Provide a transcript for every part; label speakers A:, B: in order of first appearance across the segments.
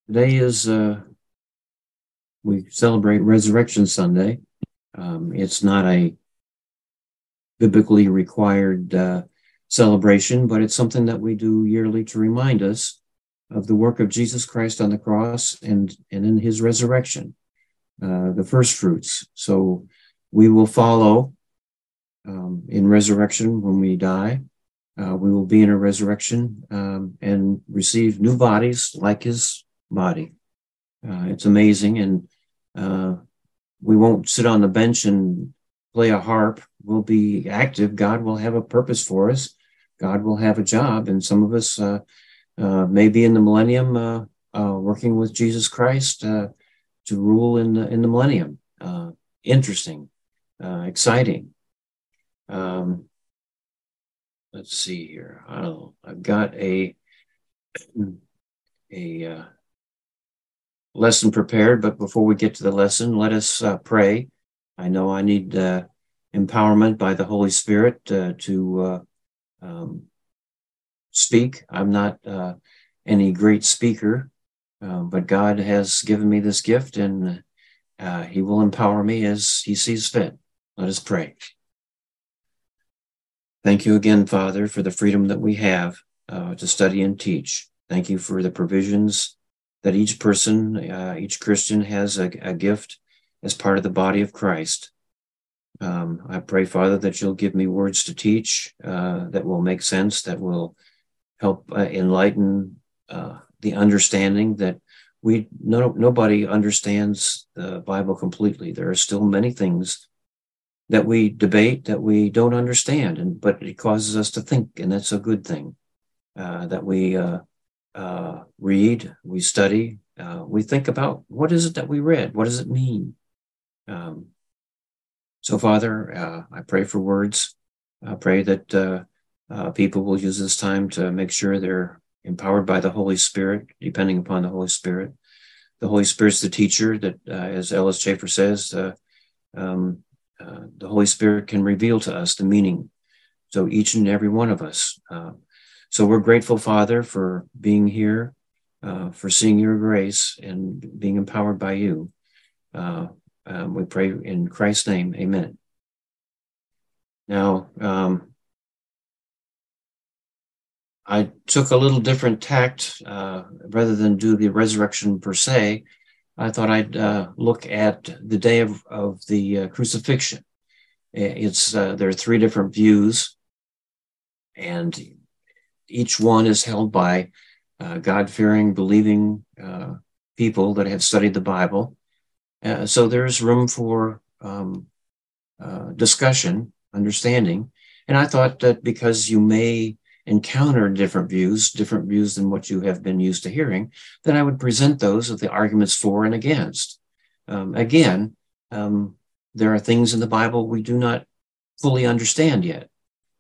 A: Today is we celebrate Resurrection Sunday. It's not a biblically required celebration, but it's something that we do yearly to remind us of the work of Jesus Christ on the cross and in his resurrection, the first fruits. So we will follow in resurrection when we die. We will be in a resurrection and receive new bodies like his body. It's amazing, and we won't sit on the bench and play a harp. We'll be active. God will have a purpose for us. God will have a job, and some of us may be in the millennium, working with Jesus Christ to rule in the millennium. Interesting, exciting. Let's see here. I don't know. I've got a lesson prepared, but before we get to the lesson, let us pray. I know I need empowerment by the Holy Spirit to speak. I'm not any great speaker, but God has given me this gift, and he will empower me as he sees fit. Let us pray. Thank you again, Father, for the freedom that we have to study and teach. Thank you for the provisions that each person, each Christian has a gift as part of the body of Christ. I pray, Father, that you'll give me words to teach that will make sense, that will help enlighten the understanding that nobody understands the Bible completely. There are still many things that we debate, that we don't understand, but it causes us to think, and that's a good thing. That we read, we study, we think about what is it that we read? What does it mean? So, Father, I pray for words. I pray that people will use this time to make sure they're empowered by the Holy Spirit, depending upon the Holy Spirit. The Holy Spirit's the teacher that, as Ellis Chafer says, the Holy Spirit can reveal to us the meaning. So each and every one of us. So we're grateful, Father, for being here, for seeing your grace and being empowered by you. We pray in Christ's name, amen. Now, I took a little different tact. Rather than do the resurrection per se, I thought I'd look at the day of the crucifixion. There are three different views, and each one is held by God-fearing, believing people that have studied the Bible. So there's room for discussion, understanding. And I thought that because you may encounter different views than what you have been used to hearing, that I would present those with the arguments for and against. Again, there are things in the Bible we do not fully understand yet.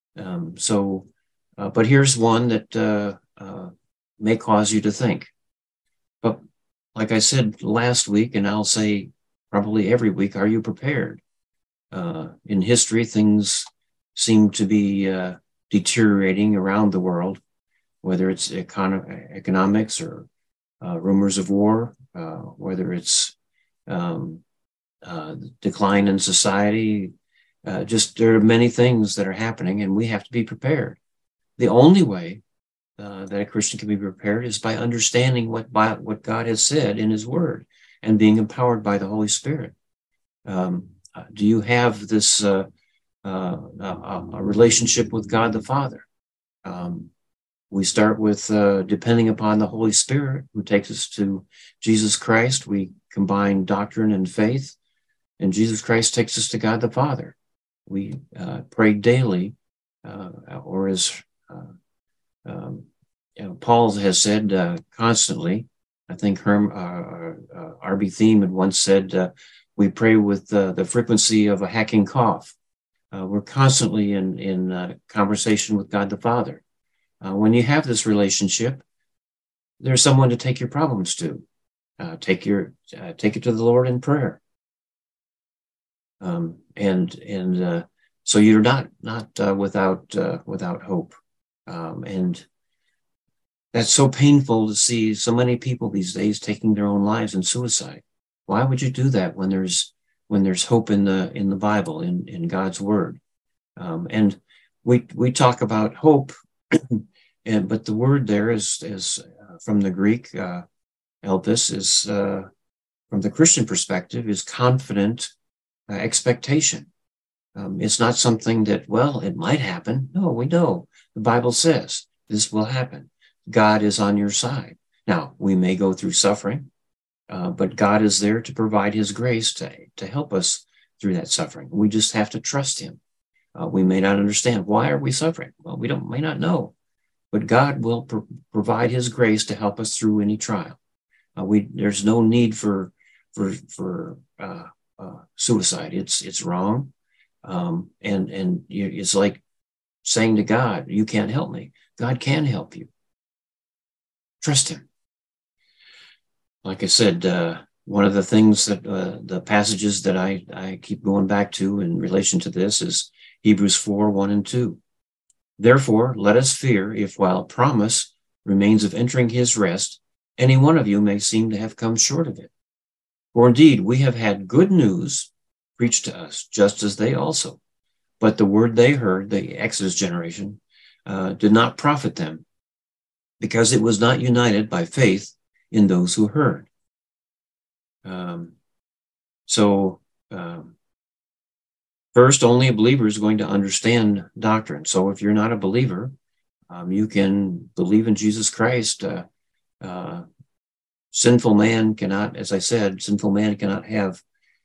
A: But here's one that may cause you to think. But like I said last week, and I'll say probably every week, are you prepared? In history, things seem to be deteriorating around the world, whether it's economics or rumors of war, whether it's decline in society. Just there are many things that are happening, and we have to be prepared. The only way that a Christian can be prepared is by understanding what God has said in his word and being empowered by the Holy Spirit. Do you have this a relationship with God the Father? We start with depending upon the Holy Spirit, who takes us to Jesus Christ. We combine doctrine and faith, and Jesus Christ takes us to God the Father. We pray daily, or as Paul has said constantly. I think R.B. Thiem had once said, we pray with the frequency of a hacking cough. We're constantly in conversation with God the Father. When you have this relationship, there's someone to take your problems to. Take it to the Lord in prayer. So you're not without hope. And That's so painful to see so many people these days taking their own lives in suicide. Why would you do that when there's hope in the Bible, in God's word? And we talk about hope, but the word there is from the Greek, Elpis, is from the Christian perspective, is confident expectation. It's not something that, well, it might happen. No, we know the Bible says this will happen. God is on your side. Now, we may go through suffering, but God is there to provide his grace to help us through that suffering. We just have to trust him. We may not understand, why are we suffering? Well, we may not know, but God will provide his grace to help us through any trial. There's no need for suicide. It's wrong. And it's like saying to God, you can't help me. God can help you. Trust him. Like I said, one of the things that the passages that I keep going back to in relation to this is Hebrews 4:1-2. Therefore, let us fear if, while promise remains of entering his rest, any one of you may seem to have come short of it. For indeed, we have had good news preached to us, just as they also. But the word they heard, the Exodus generation, did not profit them, because it was not united by faith in those who heard. First, only a believer is going to understand doctrine. So if you're not a believer, you can believe in Jesus Christ. Sinful man cannot, as I said, sinful man cannot have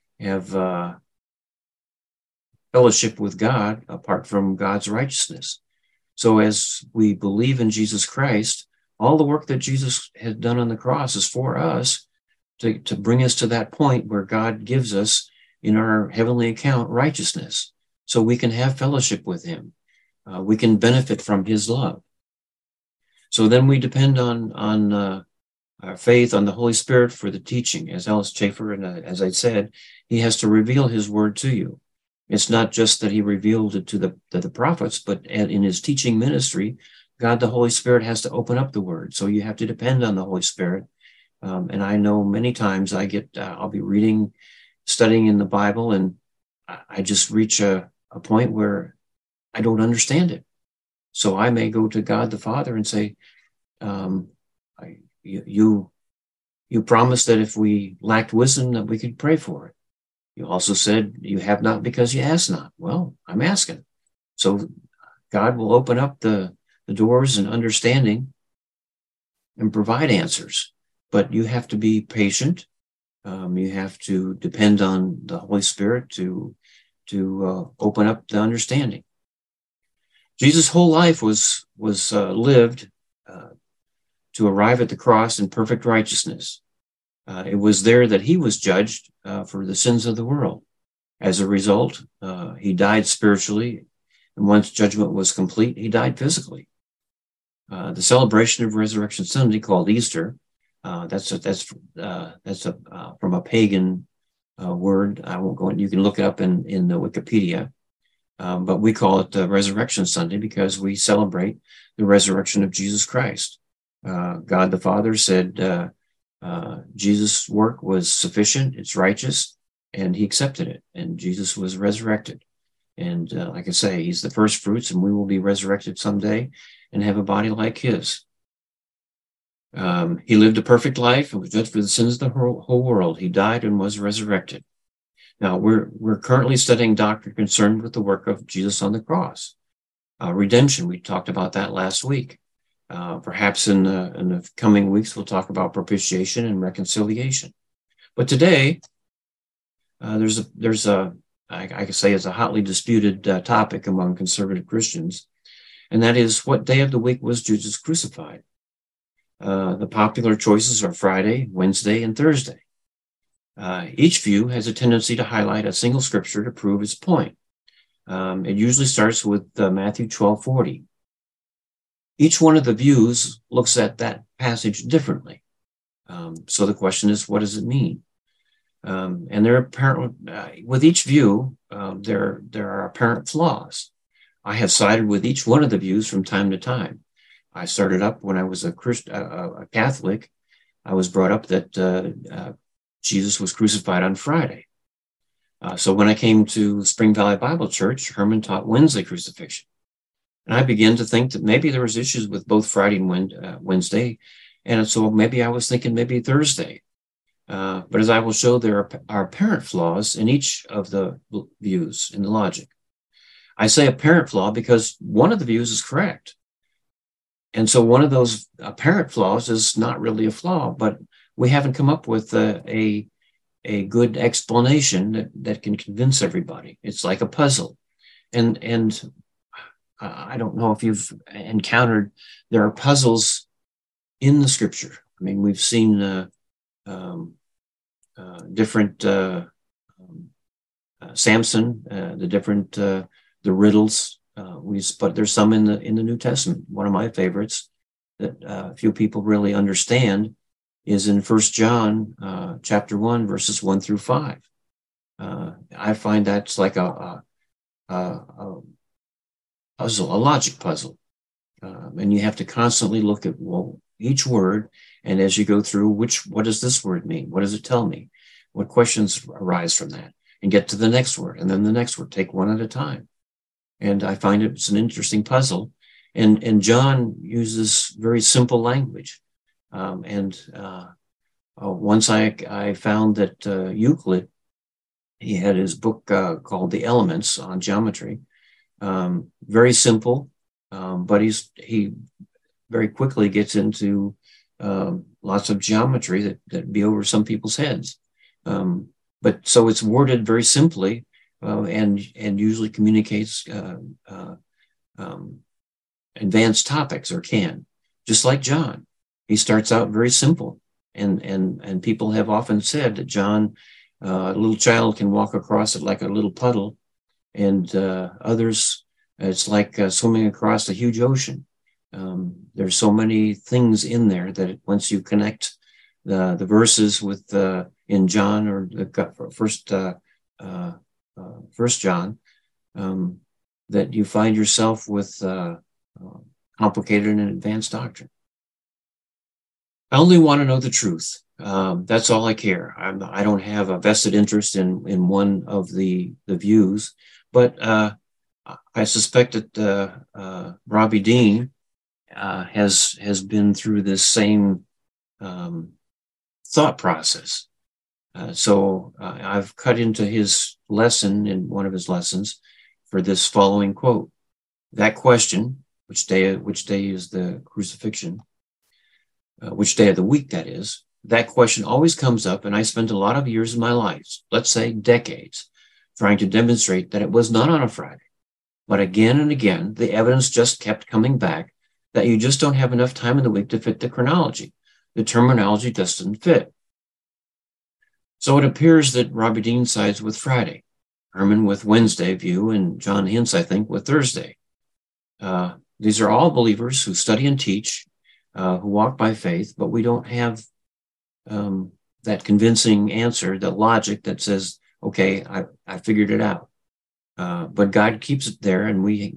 A: fellowship with God apart from God's righteousness. So as we believe in Jesus Christ, all the work that Jesus had done on the cross is for us to bring us to that point where God gives us in our heavenly account righteousness, so we can have fellowship with him. We can benefit from his love. So then we depend on our faith, on the Holy Spirit for the teaching. As Alice Chafer, and as I said, he has to reveal his word to you. It's not just that he revealed it to the prophets, but in his teaching ministry, God, the Holy Spirit, has to open up the word. So you have to depend on the Holy Spirit. And I know many times I'll be reading, studying in the Bible, and I just reach a point where I don't understand it. So I may go to God the Father and say, you promised that if we lacked wisdom, that we could pray for it. You also said you have not because you ask not. Well, I'm asking. So God will open up the doors and understanding and provide answers. But you have to be patient. You have to depend on the Holy Spirit to open up the understanding. Jesus' whole life was lived to arrive at the cross in perfect righteousness. It was there that he was judged for the sins of the world. As a result, he died spiritually, and once judgment was complete, he died physically. The celebration of Resurrection Sunday, called Easter, that's from a pagan word. I won't go in. You can look it up in the Wikipedia. But we call it Resurrection Sunday because we celebrate the resurrection of Jesus Christ. God the Father said Jesus' work was sufficient, it's righteous, and he accepted it, and Jesus was resurrected. And like I say, he's the first fruits, and we will be resurrected someday and have a body like his. He lived a perfect life and was judged for the sins of the whole world. He died and was resurrected. Now, we're currently studying doctrine concerned with the work of Jesus on the cross. Redemption, we talked about that last week. Perhaps in the coming weeks, we'll talk about propitiation and reconciliation. But today, there's a I could say is a hotly disputed topic among conservative Christians, and that is, what day of the week was Jesus crucified? The popular choices are Friday, Wednesday, and Thursday. Each view has a tendency to highlight a single scripture to prove its point. It usually starts with Matthew 12:40. Each one of the views looks at that passage differently. So the question is, what does it mean? And there are apparent, with each view, there are apparent flaws. I have sided with each one of the views from time to time. I started up when I was a Catholic. I was brought up that Jesus was crucified on Friday. So when I came to Spring Valley Bible Church, Herman taught Wednesday crucifixion. And I began to think that maybe there was issues with both Friday and Wednesday. And so maybe I was thinking maybe Thursday. But as I will show, there are apparent flaws in each of the views in the logic. I say apparent flaw because one of the views is correct. And so one of those apparent flaws is not really a flaw, but we haven't come up with a good explanation that can convince everybody. It's like a puzzle. And I don't know if you've encountered, there are puzzles in the scripture. I mean, we've seen different Samson, the different the riddles. But there's some in the New Testament. One of my favorites that few people really understand is in 1 John chapter 1, verses 1 through 5. I find that's like a puzzle, a logic puzzle. And you have to constantly look at each word, and as you go through, what does this word mean? What does it tell me? What questions arise from that? And get to the next word, and then the next word. Take one at a time. And I find it's an interesting puzzle. And John uses very simple language. Once I found that Euclid, he had his book called The Elements on Geometry. Very simple, but he very quickly gets into lots of geometry that be over some people's heads. But so it's worded very simply, and usually communicates advanced topics, or can, just like John. He starts out very simple, and people have often said that John, a little child can walk across it like a little puddle, and others, it's like swimming across a huge ocean. There's so many things in there that once you connect the verses with in John, or the First John, that you find yourself with complicated and advanced doctrine. I only want to know the truth. That's all I care. I don't have a vested interest in one of the views, but I suspect that Robbie Dean has been through this same thought process. So I've cut into his lesson, in one of his lessons, for this following quote. That question, which day is the crucifixion, which day of the week that is, that question always comes up, and I spent a lot of years of my life, let's say decades, trying to demonstrate that it was not on a Friday. But again and again, the evidence just kept coming back that you just don't have enough time in the week to fit the chronology. The terminology just doesn't fit. So it appears that Robbie Dean sides with Friday, Herman with Wednesday view, and John Hintz, I think, with Thursday. These are all believers who study and teach, who walk by faith, but we don't have that convincing answer, the logic that says, okay, I figured it out. But God keeps it there, and we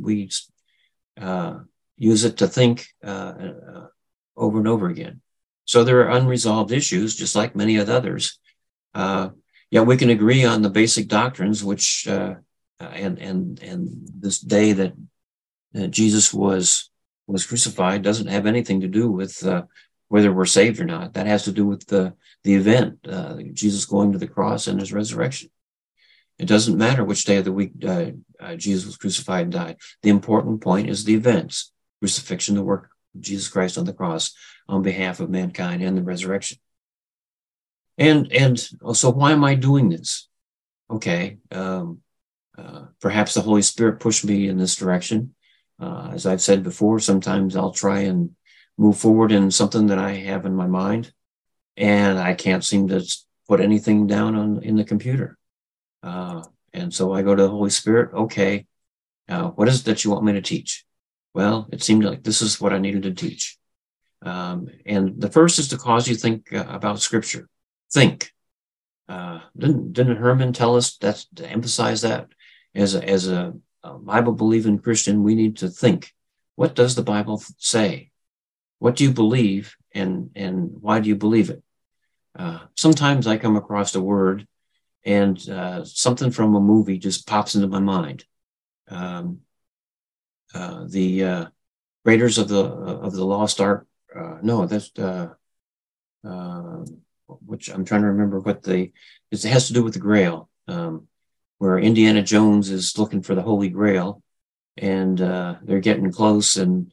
A: use it to think over and over again. So there are unresolved issues, just like many of the others. Yeah, we can agree on the basic doctrines, which and this day that Jesus was crucified doesn't have anything to do with whether we're saved or not. That has to do with the event, Jesus going to the cross and his resurrection. It doesn't matter which day of the week Jesus was crucified and died. The important point is the events: crucifixion, the work of Jesus Christ on the cross on behalf of mankind, and the resurrection. And so why am I doing this? Okay, perhaps the Holy Spirit pushed me in this direction. As I've said before, sometimes I'll try and move forward in something that I have in my mind, and I can't seem to put anything down in the computer. And so I go to the Holy Spirit. Okay, what is it that you want me to teach? Well, it seemed like this is what I needed to teach. And the first is to cause you to think about Scripture. Think. Didn't Herman tell us that, to emphasize that as a Bible-believing Christian, we need to think. What does the Bible say? What do you believe, and why do you believe it? Sometimes I come across a word and something from a movie just pops into my mind. The Raiders of the Lost Ark. No, that's which I'm trying to remember what it has to do with the Grail, where Indiana Jones is looking for the Holy Grail, and they're getting close, and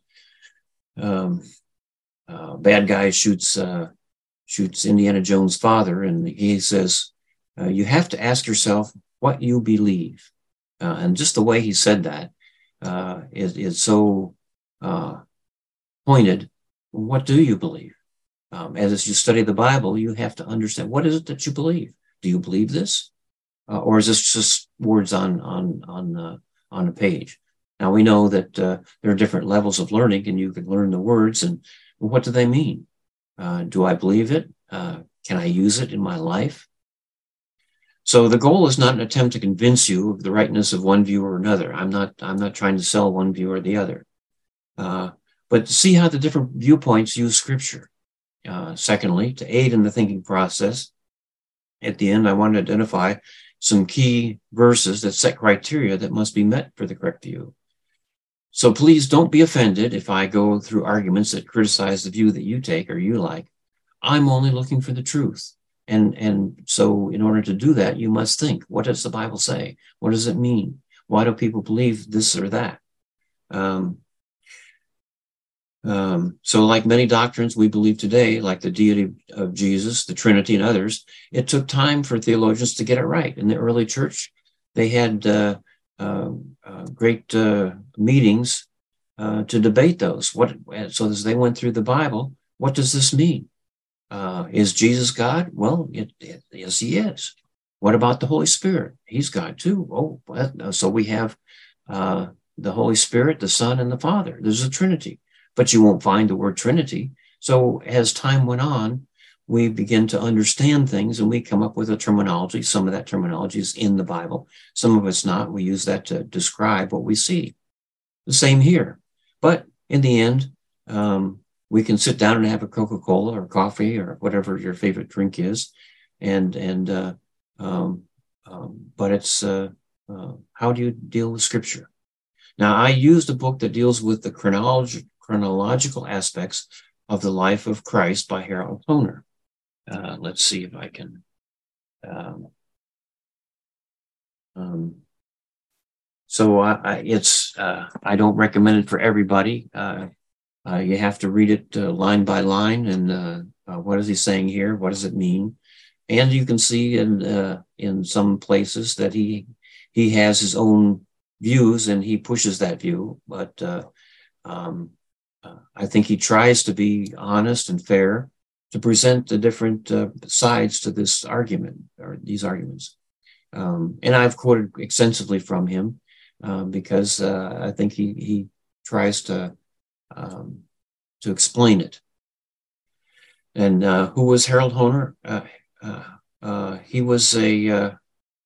A: bad guy shoots Indiana Jones' father, and he says, "You have to ask yourself what you believe." And just the way he said that is so pointed. What do you believe? As you study the Bible, you have to understand, what is it that you believe? Do you believe this, or is this just words on a page? Now we know that there are different levels of learning, and you can learn the words, and what do they mean? Do I believe it? Can I use it in my life? So the goal is not an attempt to convince you of the rightness of one view or another. I'm not trying to sell one view or the other, but to see how the different viewpoints use Scripture. Secondly, to aid in the thinking process, at the end, I want to identify some key verses that set criteria that must be met for the correct view. So please don't be offended if I go through arguments that criticize the view that you take or you like. I'm only looking for the truth. And so in order to do that, you must think, what does the Bible say? What does it mean? Why do people believe this or that? So like many doctrines we believe today, like the deity of Jesus, the Trinity, and others, it took time for theologians to get it right. In the early church, they had great meetings to debate those. So as they went through the Bible, what does this mean? Is Jesus God? Well, yes, he is. What about the Holy Spirit? He's God too. Oh, so we have the Holy Spirit, the Son, and the Father. There's a Trinity. But you won't find the word Trinity. So as time went on, we begin to understand things, and we come up with a terminology. Some of that terminology is in the Bible. Some of it's not. We use that to describe what we see. The same here. But in the end, we can sit down and have a Coca-Cola or coffee or whatever your favorite drink is. But it's how do you deal with Scripture? Now, I used a book that deals with the chronological aspects of the life of Christ by Harold Hoehner. Let's see if I can. I don't recommend it for everybody. You have to read it line by line, and what is he saying here? What does it mean? And you can see in some places that he has his own views, and he pushes that view. But I think he tries to be honest and fair to present the different sides to this argument, or these arguments. And I've quoted extensively from him because I think he tries to explain it. And who was Harold Hoehner? He was a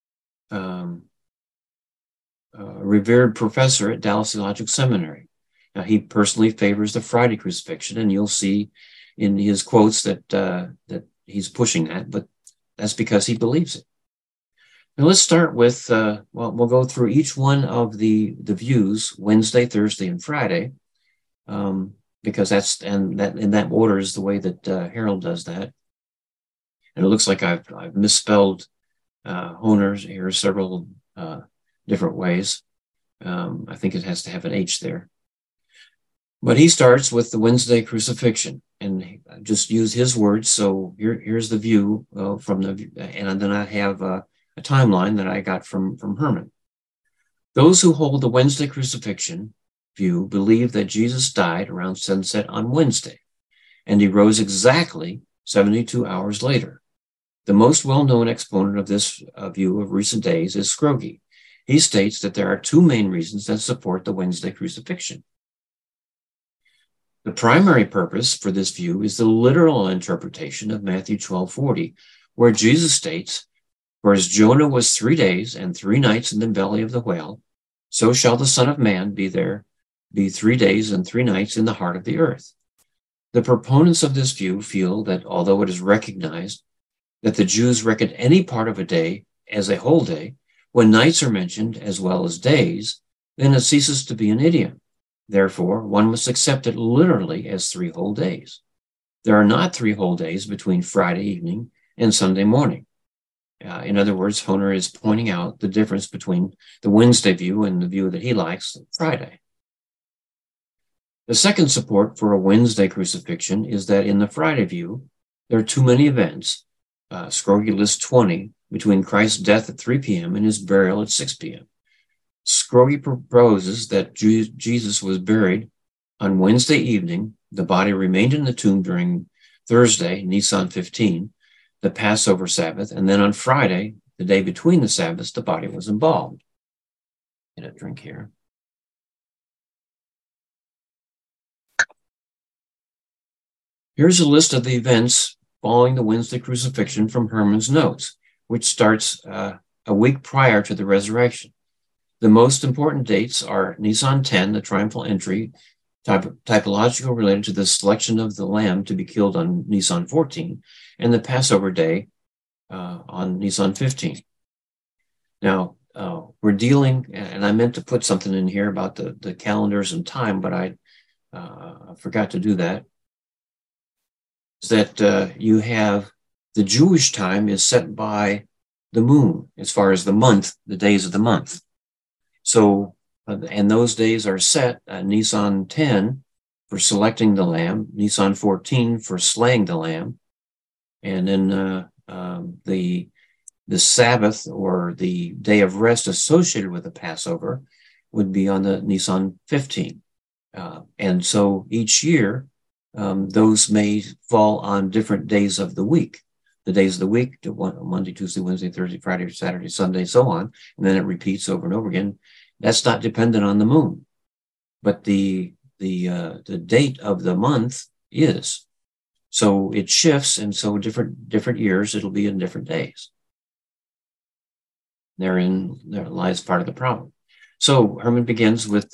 A: revered professor at Dallas Theological Seminary. Now, he personally favors the Friday crucifixion, and you'll see in his quotes that he's pushing that, but that's because he believes it. Now let's start with, we'll go through each one of the views, Wednesday, Thursday, and Friday, because in that order is the way that Harold does that. And it looks like I've misspelled Hoehner here several different ways. I think it has to have an H there. But he starts with the Wednesday crucifixion, and just use his words. So here's the view and then I have a timeline that I got from Herman. Those who hold the Wednesday crucifixion view believe that Jesus died around sunset on Wednesday, and he rose exactly 72 hours later. The most well-known exponent of this view of recent days is Scroggie. He states that there are two main reasons that support the Wednesday crucifixion. The primary purpose for this view is the literal interpretation of Matthew 12:40, where Jesus states, "For as Jonah was 3 days and 3 nights in the belly of the whale, so shall the Son of Man be 3 days and 3 nights in the heart of the earth." The proponents of this view feel that although it is recognized that the Jews reckon any part of a day as a whole day, when nights are mentioned as well as days, then it ceases to be an idiom. Therefore, one must accept it literally as 3 whole days. There are not 3 whole days between Friday evening and Sunday morning. In other words, Hoehner is pointing out the difference between the Wednesday view and the view that he likes, Friday. The second support for a Wednesday crucifixion is that in the Friday view, there are too many events. Scroggie lists 20 between Christ's death at 3 p.m. and his burial at 6 p.m. Scroggie proposes that Jesus was buried on Wednesday evening. The body remained in the tomb during Thursday, Nisan 15, the Passover Sabbath, and then on Friday, the day between the Sabbaths, the body was embalmed. Get a drink here. Here's a list of the events following the Wednesday crucifixion from Herman's notes, which starts a week prior to the resurrection. The most important dates are Nisan 10, the triumphal entry, typological related to the selection of the lamb to be killed on Nisan 14, and the Passover day on Nisan 15. Now, we're dealing, and I meant to put something in here about the calendars and time, but I forgot to do that, is that you have the Jewish time is set by the moon as far as the month, the days of the month. So, and those days are set Nisan 10 for selecting the lamb, Nisan 14 for slaying the lamb, and then the Sabbath or the day of rest associated with the Passover would be on the Nisan 15. And so each year, those may fall on different days of the week. The days of the week, Monday, Tuesday, Wednesday, Thursday, Friday, Saturday, Sunday, so on. And then it repeats over and over again. That's not dependent on the moon. But the date of the month is. So it shifts, and so different years, it'll be in different days. There lies part of the problem. So Herman begins with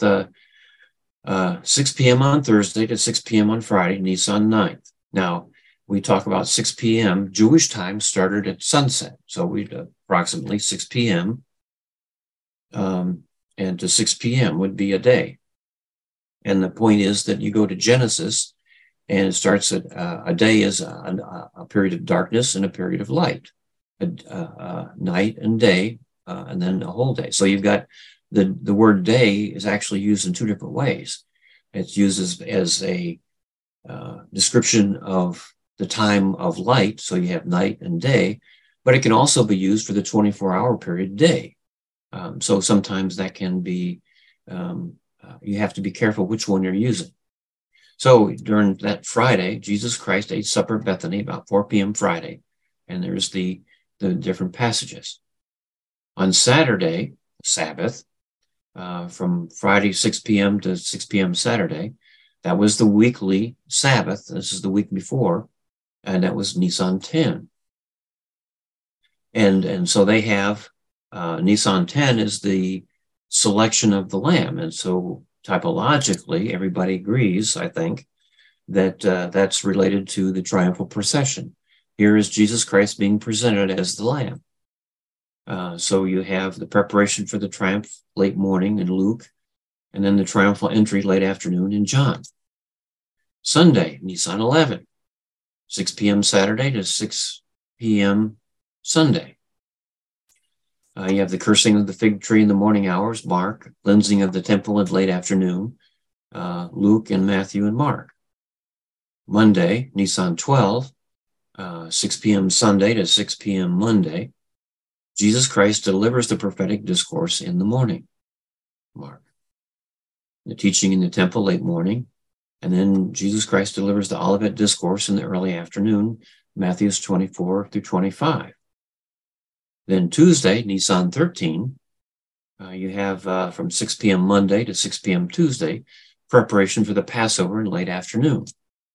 A: 6 p.m. on Thursday to 6 p.m. on Friday, Nisan 9th. Now, we talk about 6 p.m. Jewish time started at sunset. So we'd approximately 6 p.m. And to 6 p.m. would be a day. And the point is that you go to Genesis and it starts at a day is a period of darkness and a period of light, night and day, and then a whole day. So you've got the word day is actually used in 2 different ways. It's used as a description of the time of light. So you have night and day, but it can also be used for the 24-hour period day. So sometimes that can be, you have to be careful which one you're using. So during that Friday, Jesus Christ ate supper at Bethany about 4 p.m. Friday, and there's the different passages. On Saturday, Sabbath, from Friday 6 p.m. to 6 p.m. Saturday, that was the weekly Sabbath. This is the week before, and that was Nisan 10. And so they have Nisan 10 is the selection of the lamb. And so typologically, everybody agrees, I think, that that's related to the triumphal procession. Here is Jesus Christ being presented as the lamb. So you have the preparation for the triumph late morning in Luke, and then the triumphal entry late afternoon in John. Sunday, Nisan 11, 6 p.m. Saturday to 6 p.m. Sunday. You have the cursing of the fig tree in the morning hours, Mark, cleansing of the temple in late afternoon, Luke and Matthew and Mark. Monday, Nisan 12, 6 p.m. Sunday to 6 p.m. Monday. Jesus Christ delivers the prophetic discourse in the morning, Mark. The teaching in the temple late morning, and then Jesus Christ delivers the Olivet discourse in the early afternoon, Matthew 24 through 25. Then Tuesday, Nisan 13, you have from 6 p.m. Monday to 6 p.m. Tuesday, preparation for the Passover in late afternoon.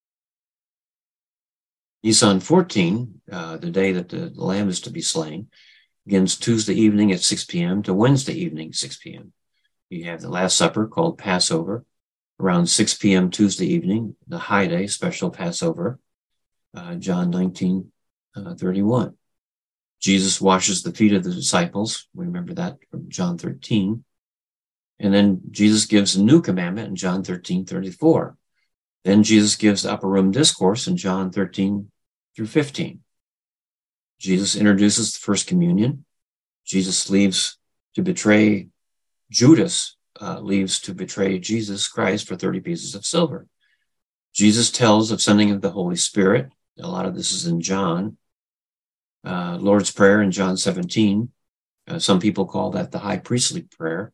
A: Nisan 14, the day that the lamb is to be slain, begins Tuesday evening at 6 p.m. to Wednesday evening, 6 p.m. You have the Last Supper called Passover, around 6 p.m. Tuesday evening, the high day, special Passover, John 19:31. Jesus washes the feet of the disciples. We remember that from John 13. And then Jesus gives a new commandment in John 13:34. Then Jesus gives the upper room discourse in John 13-15. Jesus introduces the first communion. Jesus leaves to betray Judas, leaves to betray Jesus Christ for 30 pieces of silver. Jesus tells of sending of the Holy Spirit. A lot of this is in John. Lord's Prayer in John 17. Some people call that the high priestly prayer.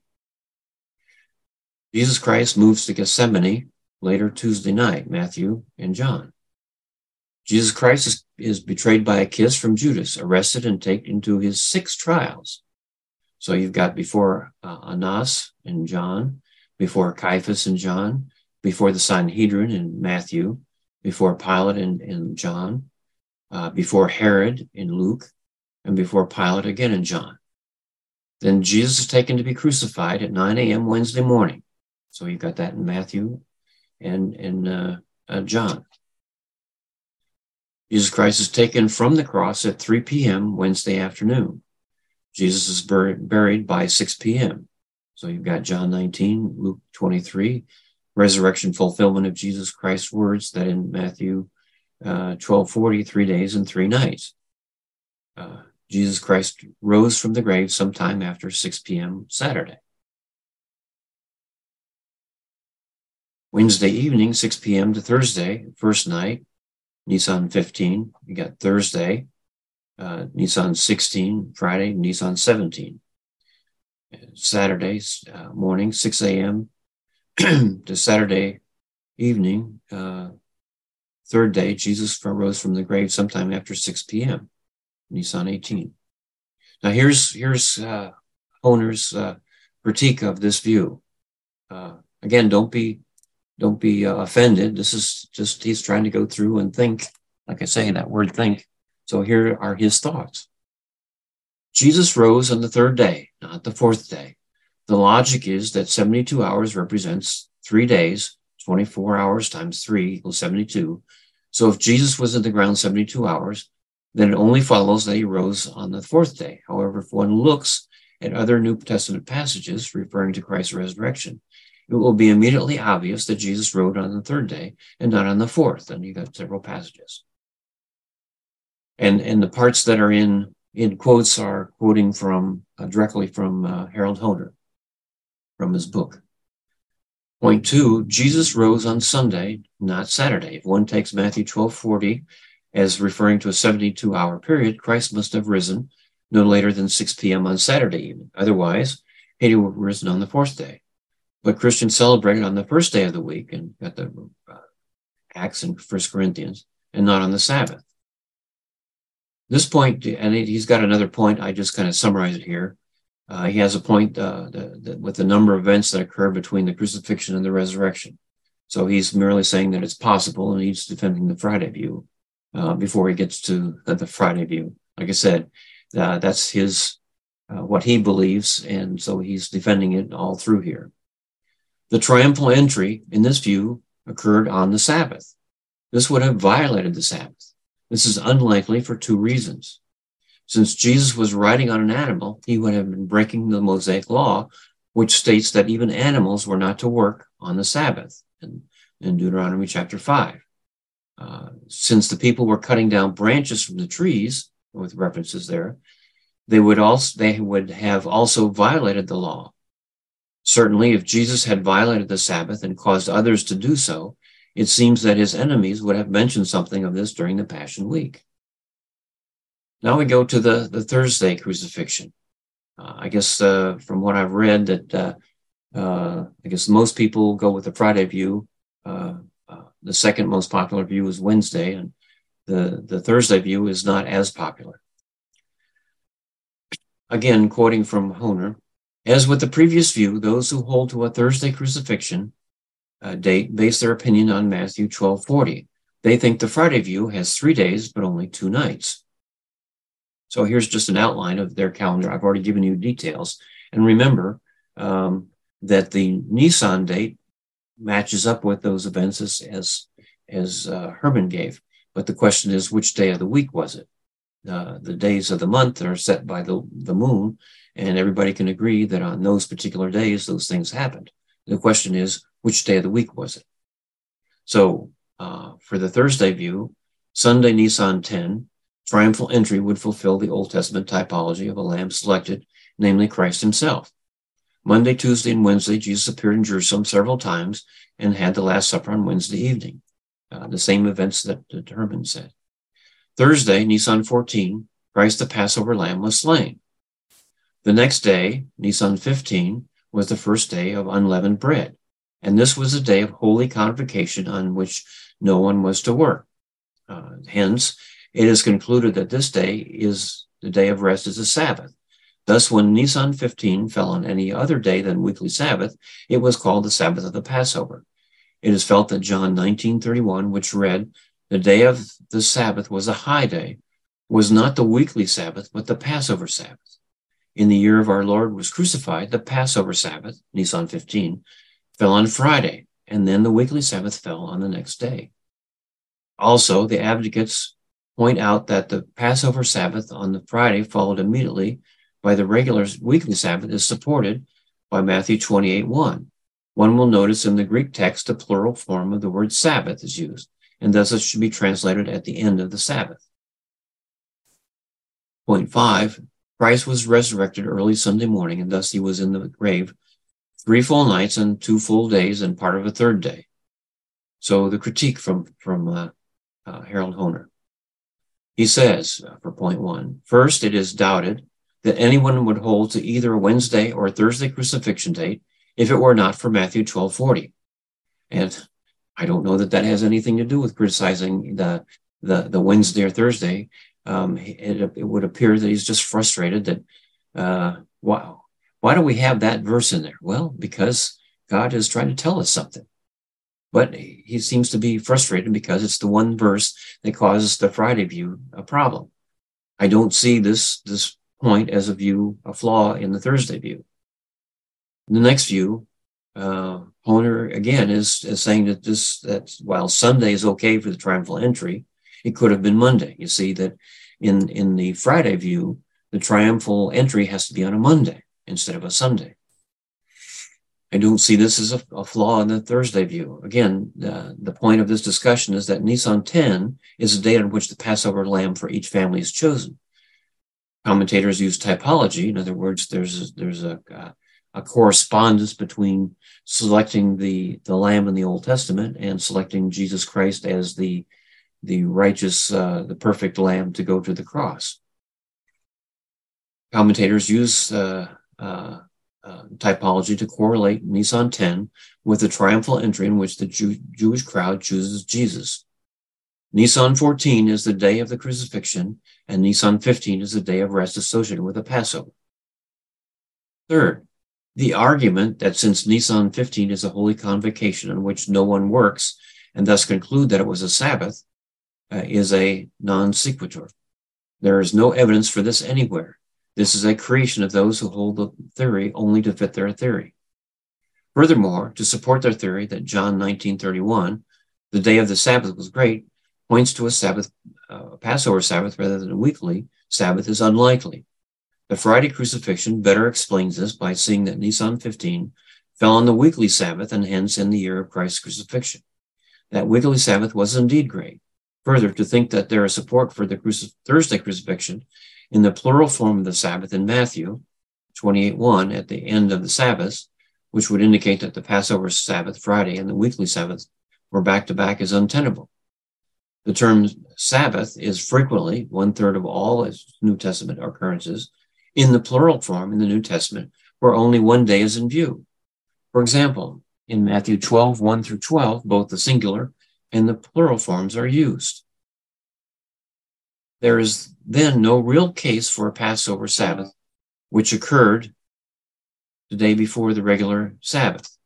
A: Jesus Christ moves to Gethsemane later Tuesday night, Matthew and John. Jesus Christ is betrayed by a kiss from Judas, arrested and taken to his 6 trials. So you've got before Annas in John, before Caiaphas in John, before the Sanhedrin in Matthew, before Pilate in John, before Herod in Luke, and before Pilate again in John. Then Jesus is taken to be crucified at 9 a.m. Wednesday morning. So you've got that in Matthew and in John. Jesus Christ is taken from the cross at 3 p.m. Wednesday afternoon. Jesus is buried by 6 p.m. So you've got John 19, Luke 23, resurrection fulfillment of Jesus Christ's words that in Matthew 12:40, 3 days and 3 nights. Jesus Christ rose from the grave sometime after 6 p.m. Saturday. Wednesday evening, 6 p.m. to Thursday, first night, Nisan 15. You got Thursday, Nisan 16, Friday, Nisan 17. Saturday morning, 6 a.m. to Saturday evening, third day, Jesus rose from the grave sometime after 6 p.m., Nisan 18. Now here's Honer's critique of this view. Again, don't be offended. This is just, he's trying to go through and think, like I say, that word think. So here are his thoughts. Jesus rose on the third day, not the fourth day. The logic is that 72 hours represents 3 days, 24 hours times 3 equals 72. So if Jesus was in the ground 72 hours, then it only follows that he rose on the fourth day. However, if one looks at other New Testament passages referring to Christ's resurrection, it will be immediately obvious that Jesus rose on the third day and not on the fourth. And you got several passages. And the parts that are in quotes are quoting from directly from Harold Honer from his book. Point 2, Jesus rose on Sunday, not Saturday. If one takes Matthew 12:40 as referring to a 72-hour period, Christ must have risen no later than 6 p.m. on Saturday evening. Otherwise, he would have risen on the fourth day. But Christians celebrated on the first day of the week, and got the Acts and 1 Corinthians, and not on the Sabbath. This point, and he's got another point, I just kind of summarize it here. He has a point with the number of events that occur between the crucifixion and the resurrection. So he's merely saying that it's possible, and he's defending the Friday view before he gets to the Friday view. Like I said, that's his what he believes, and so he's defending it all through here. The triumphal entry in this view occurred on the Sabbath. This would have violated the Sabbath. This is unlikely for 2 reasons. Since Jesus was riding on an animal, he would have been breaking the Mosaic law, which states that even animals were not to work on the Sabbath in Deuteronomy chapter 5. Since the people were cutting down branches from the trees, with references there, they would have also violated the law. Certainly, if Jesus had violated the Sabbath and caused others to do so, it seems that his enemies would have mentioned something of this during the Passion Week. Now we go to the Thursday crucifixion. I guess from what I've read that I guess most people go with the Friday view. The second most popular view is Wednesday, and the Thursday view is not as popular. Again, quoting from Honer, as with the previous view, those who hold to a Thursday crucifixion date base their opinion on Matthew 12:40. They think the Friday view has 3 days, but only 2 nights. So here's just an outline of their calendar. I've already given you details. And remember that the Nisan date matches up with those events as Herman gave. But the question is, which day of the week was it? The days of the month are set by the moon, and everybody can agree that on those particular days, those things happened. The question is, which day of the week was it? So for the Thursday view, Sunday, Nisan 10, triumphal entry would fulfill the Old Testament typology of a lamb selected, namely Christ himself. Monday, Tuesday, and Wednesday, Jesus appeared in Jerusalem several times and had the Last Supper on Wednesday evening. The same events that Herman said. Thursday, Nisan 14, Christ the Passover lamb was slain. The next day, Nisan 15, was the first day of unleavened bread, and this was a day of holy convocation on which no one was to work. Hence, it is concluded that this day is the day of rest as a Sabbath. Thus, when Nisan 15 fell on any other day than weekly Sabbath, it was called the Sabbath of the Passover. It is felt that John 19:31, which read, "The day of the Sabbath was a high day," was not the weekly Sabbath, but the Passover Sabbath. In the year of our Lord was crucified, the Passover Sabbath, Nisan 15, fell on Friday, and then the weekly Sabbath fell on the next day. Also, the advocates point out that the Passover Sabbath on the Friday followed immediately by the regular weekly Sabbath is supported by Matthew 28:1. One will notice in the Greek text the plural form of the word Sabbath is used, and thus it should be translated at the end of the Sabbath. Point 5, Christ was resurrected early Sunday morning, and thus he was in the grave 3 full nights and 2 full days and part of a 3rd day. So the critique from Harold Hoehner. He says, for point 1, first, it is doubted that anyone would hold to either a Wednesday or Thursday crucifixion date if it were not for Matthew 12:40. And I don't know that that has anything to do with criticizing the Wednesday or Thursday. It would appear that he's just frustrated that, why do we have that verse in there? Well, because God is trying to tell us something. But he seems to be frustrated because it's the one verse that causes the Friday view a problem. I don't see this point as a flaw in the Thursday view. The next view, Hoehner again is saying that while Sunday is okay for the triumphal entry, it could have been Monday. You see that in the Friday view, the triumphal entry has to be on a Monday instead of a Sunday. I don't see this as a flaw in the Thursday view. Again, the point of this discussion is that Nisan 10 is the date on which the Passover lamb for each family is chosen. Commentators use typology. In other words, there's a correspondence between selecting the lamb in the Old Testament and selecting Jesus Christ as the righteous, the perfect lamb to go to the cross. Commentators use typology to correlate Nisan 10 with the triumphal entry in which the Jewish crowd chooses Jesus. Nisan 14 is the day of the crucifixion, and Nisan 15 is the day of rest associated with the Passover. Third, the argument that since Nisan 15 is a holy convocation on which no one works, and thus conclude that it was a Sabbath, is a non sequitur. There is no evidence for this anywhere. This is a creation of those who hold the theory only to fit their theory. Furthermore, to support their theory that John 19:31, the day of the Sabbath was great, points to a Passover Sabbath rather than a weekly Sabbath is unlikely. The Friday crucifixion better explains this by seeing that Nisan 15 fell on the weekly Sabbath and hence in the year of Christ's crucifixion. That weekly Sabbath was indeed great. Further, to think that there is support for the Thursday crucifixion in the plural form of the Sabbath in Matthew 28:1 at the end of the Sabbath, which would indicate that the Passover Sabbath Friday and the weekly Sabbath were back-to-back, is untenable. The term Sabbath is frequently 1/3 of all New Testament occurrences in the plural form in the New Testament, where only one day is in view. For example, in Matthew 12:1-12, both the singular and the plural forms are used. There is then no real case for a Passover Sabbath, which occurred the day before the regular Sabbath.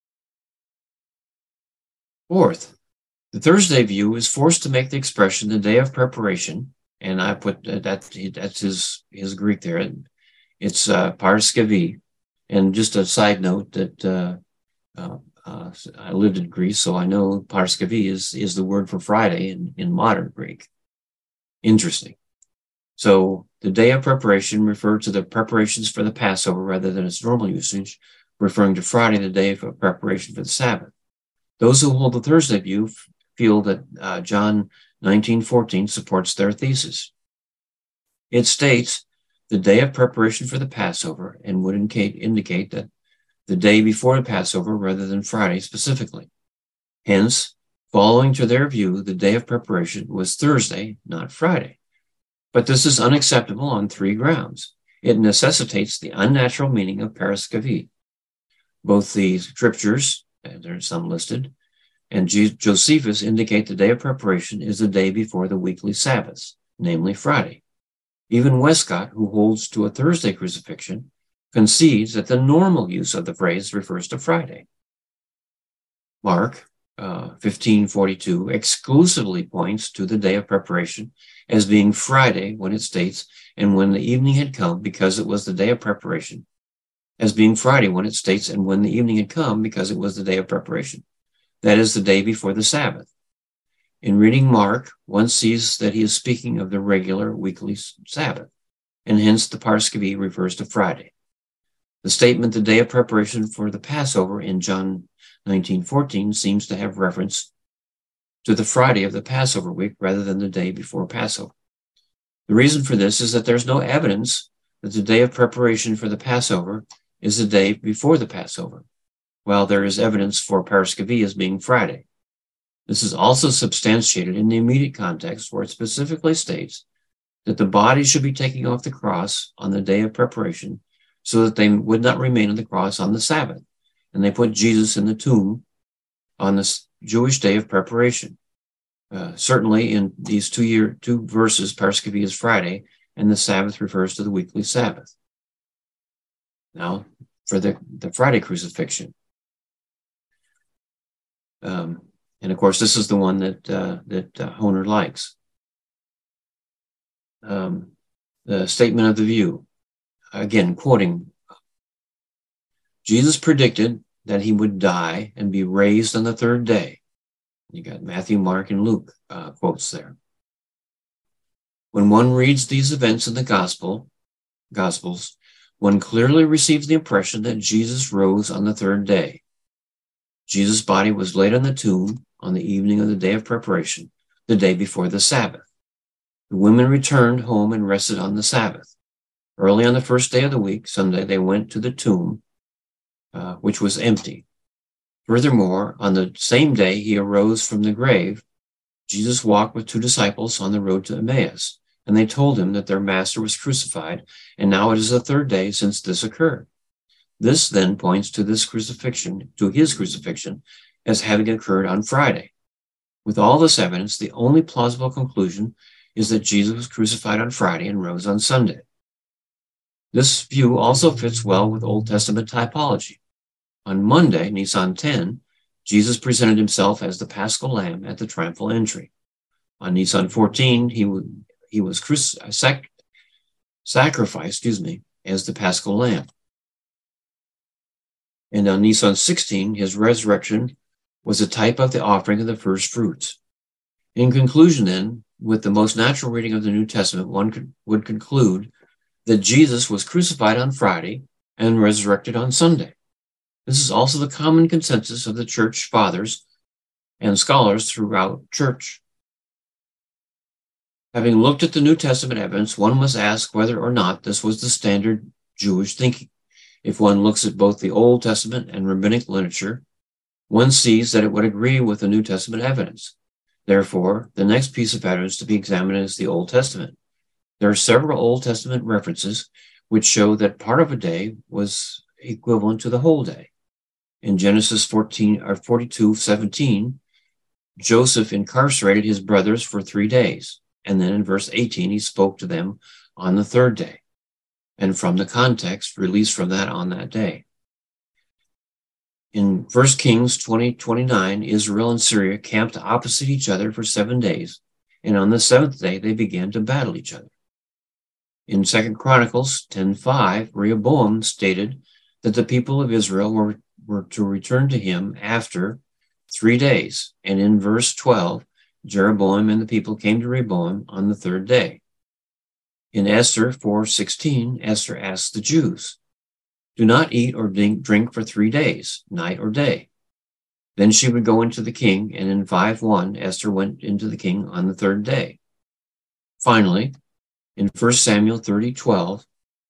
A: Fourth, the Thursday view is forced to make the expression the day of preparation, and I put that's his Greek there. It's parskavi. And just a side note that I lived in Greece, so I know Parskavi is the word for Friday in modern Greek. Interesting. So the day of preparation referred to the preparations for the Passover rather than its normal usage, referring to Friday, the day of preparation for the Sabbath. Those who hold the Thursday view feel that John 19:14 supports their thesis. It states the day of preparation for the Passover and would indicate that the day before the Passover rather than Friday specifically. Hence, following to their view, the day of preparation was Thursday, not Friday. But this is unacceptable on 3 grounds. It necessitates the unnatural meaning of Parskavi. Both the scriptures, and there's some listed, and Josephus indicate the day of preparation is the day before the weekly Sabbaths, namely Friday. Even Westcott, who holds to a Thursday crucifixion, concedes that the normal use of the phrase refers to Friday. Mark 15:42 exclusively points to the day of preparation as being Friday when it states, and when the evening had come, because it was the day of preparation, as being Friday when it states, and when the evening had come, because it was the day of preparation. That is the day before the Sabbath. In reading Mark, one sees that he is speaking of the regular weekly Sabbath, and hence the Parskavi refers to Friday. The statement, the day of preparation for the Passover in John 19:14 seems to have reference to the Friday of the Passover week rather than the day before Passover. The reason for this is that there's no evidence that the day of preparation for the Passover is the day before the Passover, while there is evidence for Parskavi as being Friday. This is also substantiated in the immediate context where it specifically states that the body should be taken off the cross on the day of preparation so that they would not remain on the cross on the Sabbath. And they put Jesus in the tomb on this Jewish day of preparation. Certainly in these two verses, Parskavi is Friday, and the Sabbath refers to the weekly Sabbath. Now, for the Friday crucifixion. And of course, this is the one that Hoehner likes. The statement of the view, again, quoting, Jesus predicted that he would die and be raised on the 3rd day. You got Matthew, Mark, and Luke quotes there. When one reads these events in the Gospels, one clearly receives the impression that Jesus rose on the 3rd day. Jesus' body was laid in the tomb on the evening of the day of preparation, the day before the Sabbath. The women returned home and rested on the Sabbath. Early on the 1st day of the week, Sunday, they went to the tomb, which was empty. Furthermore, on the same day he arose from the grave, Jesus walked with 2 disciples on the road to Emmaus, and they told him that their master was crucified, and now it is the 3rd day since this occurred. This then points to his crucifixion, as having occurred on Friday. With all this evidence, the only plausible conclusion is that Jesus was crucified on Friday and rose on Sunday. This view also fits well with Old Testament typology. On Monday, Nisan 10, Jesus presented himself as the Paschal Lamb at the triumphal entry. On Nisan 14, he was sacrificed, as the Paschal Lamb. And on Nisan 16, his resurrection was a type of the offering of the first fruits. In conclusion, then, with the most natural reading of the New Testament, one would conclude that Jesus was crucified on Friday and resurrected on Sunday. This is also the common consensus of the church fathers and scholars throughout church. Having looked at the New Testament evidence, one must ask whether or not this was the standard Jewish thinking. If one looks at both the Old Testament and rabbinic literature, one sees that it would agree with the New Testament evidence. Therefore, the next piece of evidence to be examined is the Old Testament. There are several Old Testament references which show that part of a day was equivalent to the whole day. In Genesis 42:17, Joseph incarcerated his brothers for 3 days. And then in verse 18, he spoke to them on the 3rd day. And from the context, released from that on that day. In 1 Kings 20:29, Israel and Syria camped opposite each other for 7 days. And on the 7th day, they began to battle each other. In 2 Chronicles 10:5, Rehoboam stated that the people of Israel were to return to him after 3 days. And in verse 12, Jeroboam and the people came to Rehoboam on the 3rd day. In Esther 4:16, Esther asked the Jews, "Do not eat or drink for 3 days, night or day." Then she would go into the king, and in 5:1, Esther went into the king on the 3rd day. Finally, in 1 Samuel 30:12,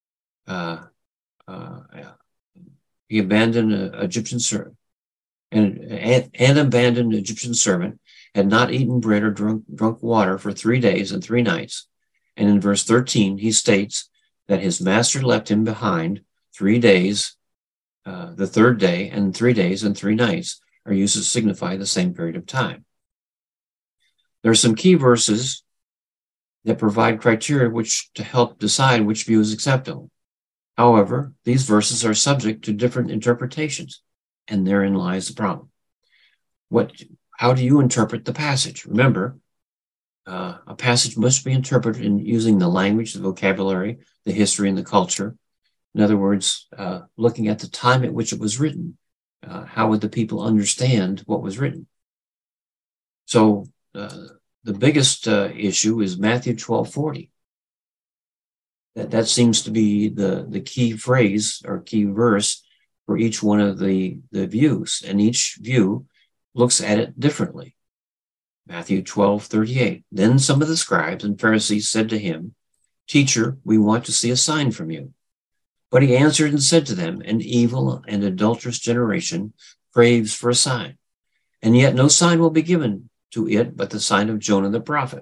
A: he abandoned an Egyptian servant, and abandoned an Egyptian servant, had not eaten bread or drunk water for 3 days and 3 nights. And in verse 13, he states that his master left him behind 3 days, the 3rd day, and 3 days and 3 nights are used to signify the same period of time. There are some key verses that provide criteria to help decide which view is acceptable. However, these verses are subject to different interpretations, and therein lies the problem. How do you interpret the passage? Remember, a passage must be interpreted in using the language, the vocabulary, the history, and the culture. In other words, looking at the time at which it was written. How would the people understand what was written? So the biggest issue is Matthew 12:40. That seems to be the key phrase or key verse for each one of the views, and each view looks at it differently. Matthew 12:38. Then some of the scribes and Pharisees said to him, "Teacher, we want to see a sign from you." But he answered and said to them, "An evil and adulterous generation craves for a sign, and yet no sign will be given to it but the sign of Jonah the prophet.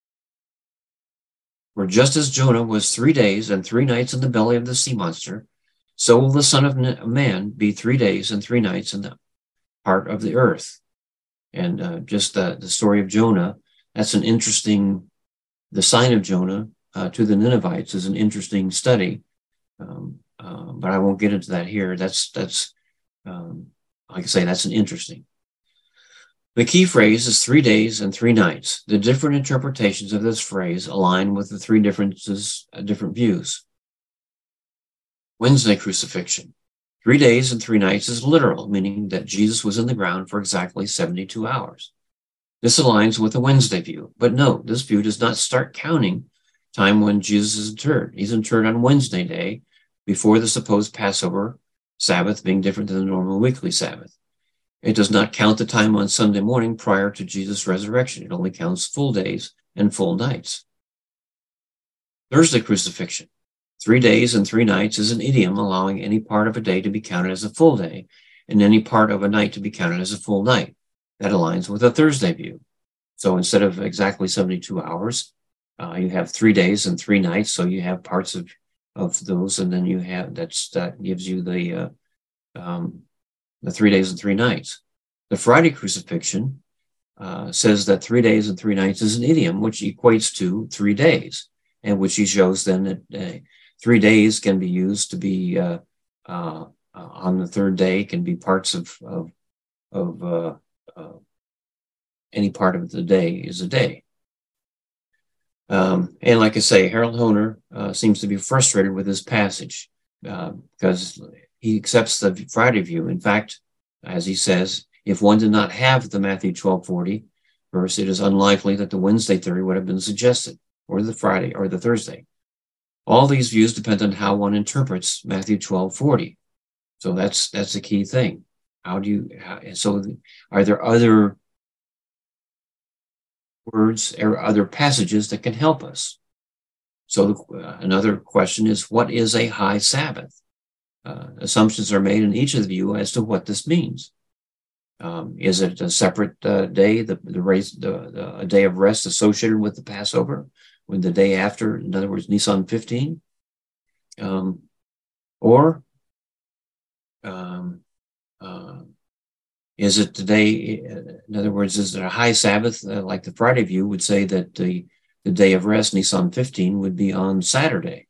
A: For just as Jonah was 3 days and 3 nights in the belly of the sea monster, so will the Son of Man be 3 days and 3 nights in the heart of the earth." And just the story of Jonah, that's an interesting, the sign of Jonah to the Ninevites is an interesting study. But I won't get into that here. That's like I say, that's an interesting. The key phrase is 3 days and 3 nights. The different interpretations of this phrase align with the three different views. Wednesday crucifixion. 3 days and 3 nights is literal, meaning that Jesus was in the ground for exactly 72 hours. This aligns with the Wednesday view. But note, this view does not start counting time when Jesus is interred. He's interred on Wednesday day, before the supposed Passover Sabbath being different than the normal weekly Sabbath. It does not count the time on Sunday morning prior to Jesus' resurrection. It only counts full days and full nights. Thursday crucifixion. 3 days and 3 nights is an idiom allowing any part of a day to be counted as a full day and any part of a night to be counted as a full night. That aligns with a Thursday view. So instead of exactly 72 hours, you have 3 days and 3 nights. So you have parts of those, and then you have that gives you the 3 days and 3 nights. The Friday crucifixion says that 3 days and 3 nights is an idiom, which equates to 3 days, and which he shows then that 3 days can be used to be on the 3rd day, can be parts of any part of the day is a day. And like I say, Harold Hoehner seems to be frustrated with this passage because he accepts the Friday view. In fact, as he says, if one did not have the Matthew 12:40 verse, it is unlikely that the Wednesday theory would have been suggested, or the Friday or the Thursday. All these views depend on how one interprets Matthew 12:40. So that's the key thing. So are there other words or other passages that can help us? So another question is, what is a high Sabbath? Assumptions are made in each of you as to what this means. Is it a separate day, a day of rest associated with the Passover, when the day after, in other words, Nisan 15? Or is it today, in other words, is it a high Sabbath, like the Friday view would say that the day of rest, Nisan 15, would be on Saturday?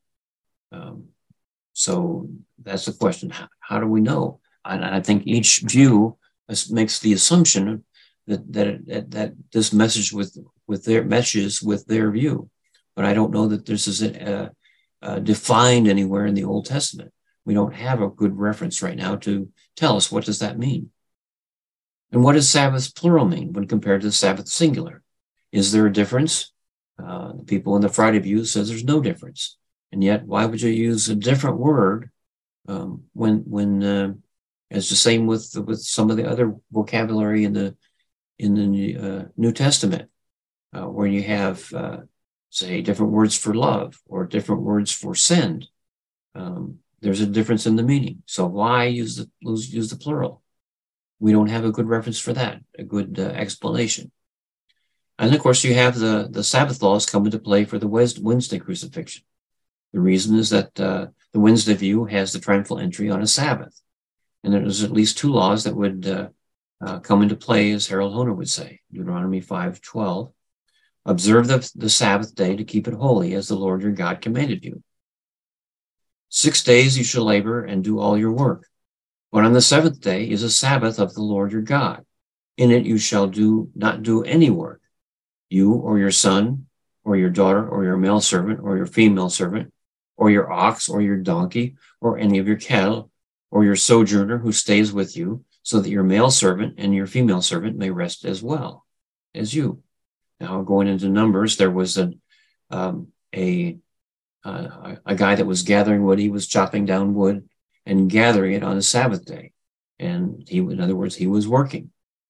A: So that's the question. How do we know? And I think each view makes the assumption that this message meshes with their view. But I don't know that this is defined anywhere in the Old Testament. We don't have a good reference right now to Tell us, what does that mean? And what does Sabbath plural mean when compared to the Sabbath singular? Is there a difference? The people in the Friday view says there's no difference. And yet, why would you use a different word when as the same with some of the other vocabulary in the New Testament, where you have say different words for love or different words for send? There's a difference in the meaning. So why use the plural? We don't have a good reference for that, a good explanation. And of course, you have the Sabbath laws come into play for the Wednesday crucifixion. The reason is that the Wednesday view has the triumphal entry on a Sabbath. And there's at least two laws that would come into play, as Harold Hoehner would say, Deuteronomy 5:12. Observe the Sabbath day to keep it holy, as the Lord your God commanded you. 6 days you shall labor and do all your work. But on the seventh day is a Sabbath of the Lord your God. In it you shall not do any work, you or your son or your daughter or your male servant or your female servant or your ox or your donkey or any of your cattle or your sojourner who stays with you, so that your male servant and your female servant may rest as well as you. Now, going into Numbers, there was a guy that was gathering wood. He was chopping down wood and gathering it on a Sabbath day. And in other words, he was working.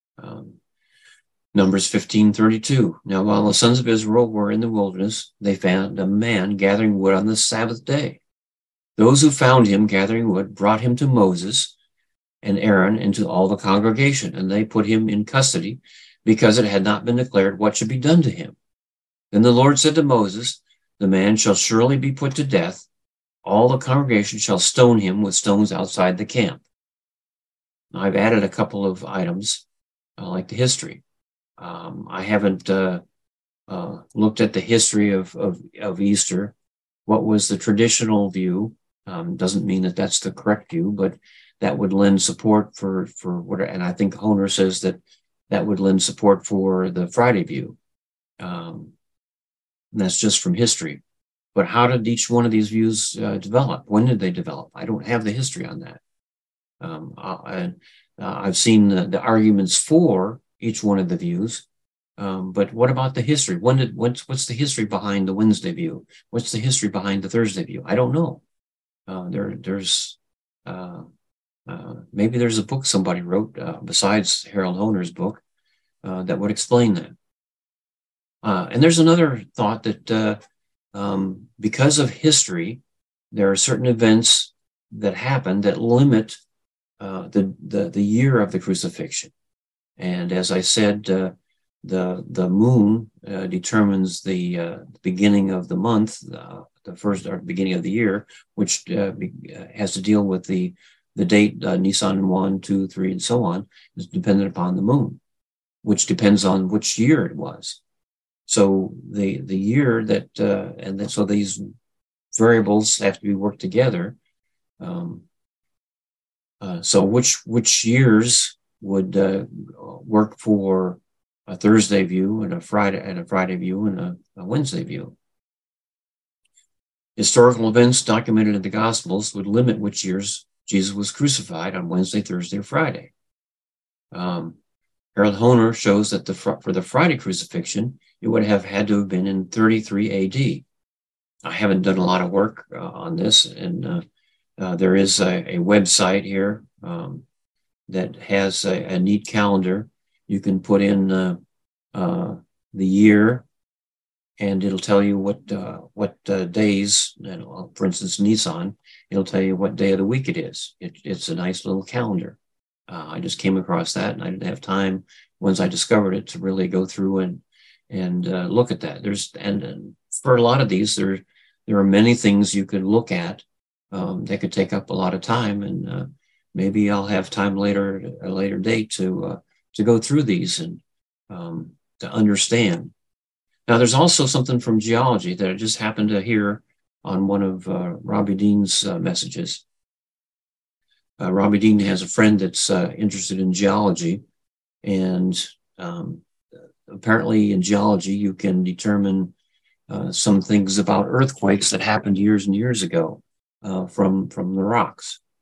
A: Numbers 15:32. Now, while the sons of Israel were in the wilderness, they found a man gathering wood on the Sabbath day. Those who found him gathering wood brought him to Moses and Aaron and to all the congregation, and they put him in custody because it had not been declared what should be done to him. Then the Lord said to Moses, the man shall surely be put to death. All the congregation shall stone him with stones outside the camp. Now, I've added a couple of items, like the history. I haven't looked at the history of Easter. What was the traditional view? Doesn't mean that that's the correct view, but that would lend support for what, and I think Hoehner says that would lend support for the Friday view. And that's just from history. But how did each one of these views develop? When did they develop? I don't have the history on that. I've seen the arguments for each one of the views, but what about the history? What's the history behind the Wednesday view? What's the history behind the Thursday view? I don't know. Maybe there's a book somebody wrote besides Harold Hoehner's book that would explain that. And there's another thought that because of history, there are certain events that happen that limit the year of the crucifixion. And as I said, the moon determines the beginning of the month, the first or beginning of the year, which has to deal with the date Nisan 1, 2, 3, and so on, is dependent upon the moon, which depends on which year it was. So the year that so these variables have to be worked together. So which years would work for a Thursday view and a Friday view and a Wednesday view? Historical events documented in the Gospels would limit which years Jesus was crucified on Wednesday, Thursday, or Friday. Harold Hoehner shows that for the Friday crucifixion, it would have had to have been in 33 AD. I haven't done a lot of work on this, and there is a website here that has a neat calendar. You can put in the year, and it'll tell you what days. For instance, Nisan, it'll tell you what day of the week it is. It's a nice little calendar. I just came across that, and I didn't have time once I discovered it to really go through and look at that. And for a lot of these, there are many things you could look at that could take up a lot of time, and maybe I'll have time later, at a later date, to go through these and to understand. Now, there's also something from geology that I just happened to hear on one of Robbie Dean's messages. Robbie Dean has a friend that's interested in geology, and apparently in geology you can determine some things about earthquakes that happened years and years ago from the rocks.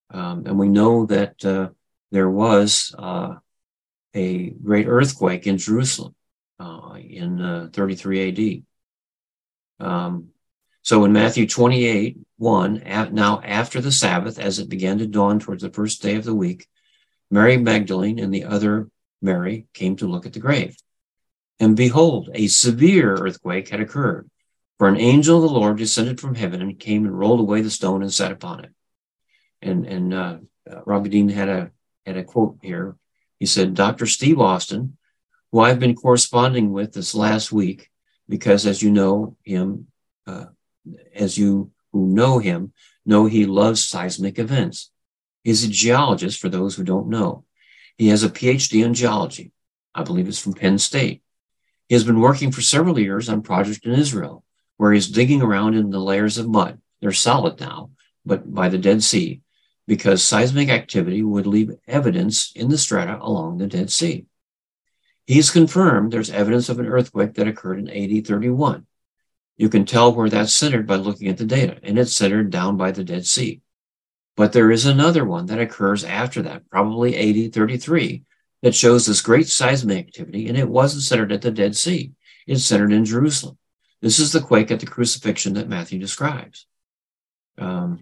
A: And we know that there was a great earthquake in Jerusalem in 33 AD. So in Matthew 28:1, now after the Sabbath, as it began to dawn towards the first day of the week, Mary Magdalene and the other Mary came to look at the grave. And behold, a severe earthquake had occurred, for an angel of the Lord descended from heaven and came and rolled away the stone and sat upon it. And Robbie Dean had a quote here. He said, Dr. Steve Austin, who I've been corresponding with this last week, because as you know him, as you who know him, know he loves seismic events. He's a geologist, for those who don't know. He has a PhD in geology. I believe it's from Penn State. He has been working for several years on a project in Israel, where he's digging around in the layers of mud. They're solid now, but by the Dead Sea, because seismic activity would leave evidence in the strata along the Dead Sea. He's confirmed there's evidence of an earthquake that occurred in AD 31. You can tell where that's centered by looking at the data, and it's centered down by the Dead Sea. But there is another one that occurs after that, probably AD 33, that shows this great seismic activity, and it wasn't centered at the Dead Sea. It's centered in Jerusalem. This is the quake at the crucifixion that Matthew describes. I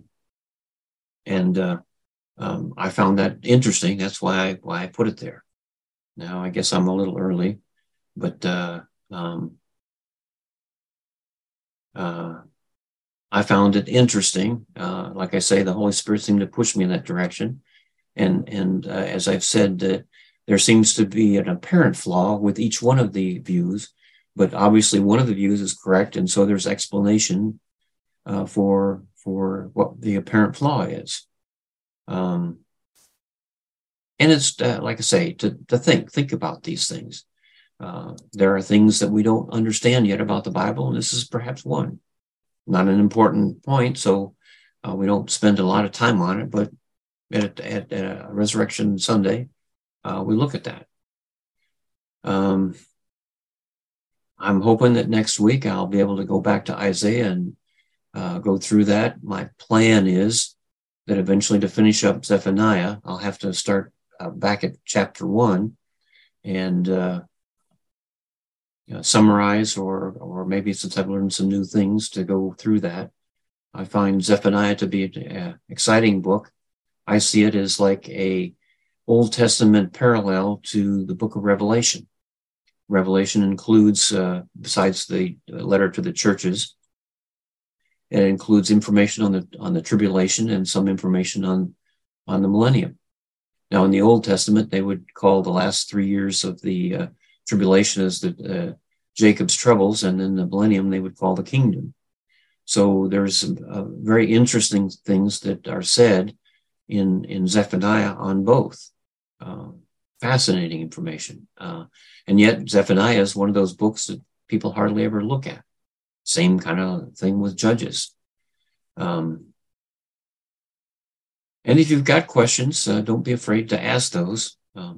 A: found that interesting. That's why I put it there. Now, I guess I'm a little early, but I found it interesting. Like I say, the Holy Spirit seemed to push me in that direction. And as I've said, there seems to be an apparent flaw with each one of the views, but obviously one of the views is correct. And so there's explanation for what the apparent flaw is. And it's, like I say, to think about these things. There are things that we don't understand yet about the Bible, and this is perhaps one. Not an important point, so we don't spend a lot of time on it, but at Resurrection Sunday, we look at that. I'm hoping that next week I'll be able to go back to Isaiah and go through that. My plan is that eventually to finish up Zephaniah, I'll have to start back at chapter 1 and summarize, or maybe since I've learned some new things, to go through that. I find Zephaniah to be an exciting book. I see it as like a Old Testament parallel to the book of Revelation. Revelation includes, besides the letter to the churches, it includes information on the tribulation and some information on the millennium. Now, in the Old Testament, they would call the last 3 years of the tribulation as the Jacob's troubles, and then the millennium they would call the kingdom. So there's very interesting things that are said in Zephaniah on both. Fascinating information. And yet Zephaniah is one of those books that people hardly ever look at. Same kind of thing with Judges. And if you've got questions, don't be afraid to ask those.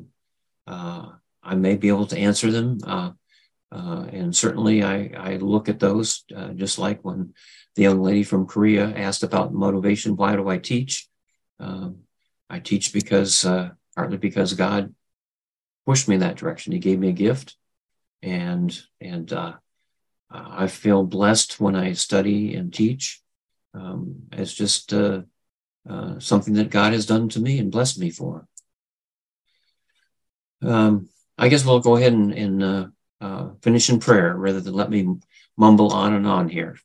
A: I may be able to answer them. And certainly I look at those, just like when the young lady from Korea asked about motivation. Why do I teach? I teach partly because God pushed me in that direction. He gave me a gift, and I feel blessed when I study and teach. It's just something that God has done to me and blessed me for. I guess we'll go ahead and finish in prayer rather than let me mumble on and on here.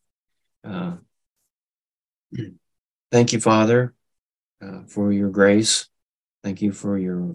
A: Thank you, Father, for your grace. Thank you for your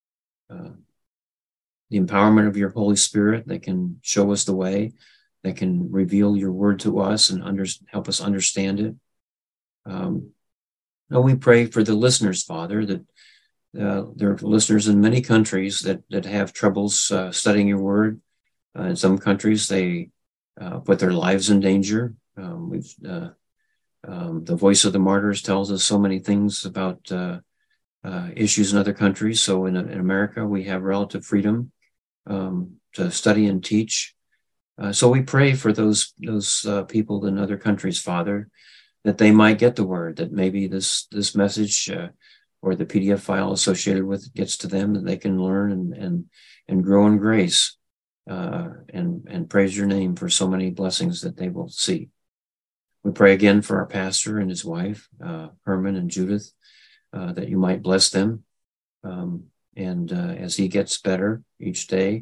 A: the empowerment of your Holy Spirit that can show us the way, that can reveal your word to us and help us understand it. And we pray for the listeners, Father, that there are listeners in many countries that have troubles studying your word. In some countries, they put their lives in danger. The Voice of the Martyrs tells us so many things about issues in other countries. So in America, we have relative freedom to study and teach. So we pray for those people in other countries, Father, that they might get the word, that maybe this message or the PDF file associated with it gets to them, that they can learn and grow in grace and praise your name for so many blessings that they will see. We pray again for our pastor and his wife, Herman and Judith, that you might bless them. And as he gets better each day,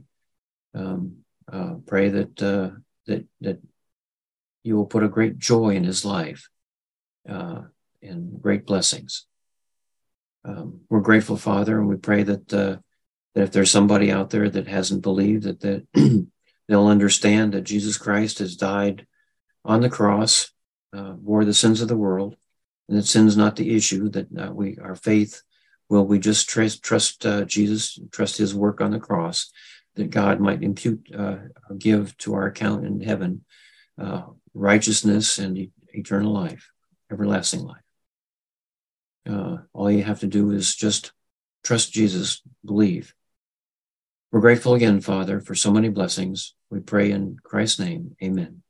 A: pray that you will put a great joy in his life and great blessings. We're grateful, Father, and we pray that if there's somebody out there that hasn't believed, that they'll understand that Jesus Christ has died on the cross, bore the sins of the world, and that sin's not the issue, that our faith will, we just trust Jesus, trust his work on the cross, that God might impute, give to our account in heaven righteousness and eternal life, everlasting life. All you have to do is just trust Jesus, believe. We're grateful again, Father, for so many blessings. We pray in Christ's name. Amen.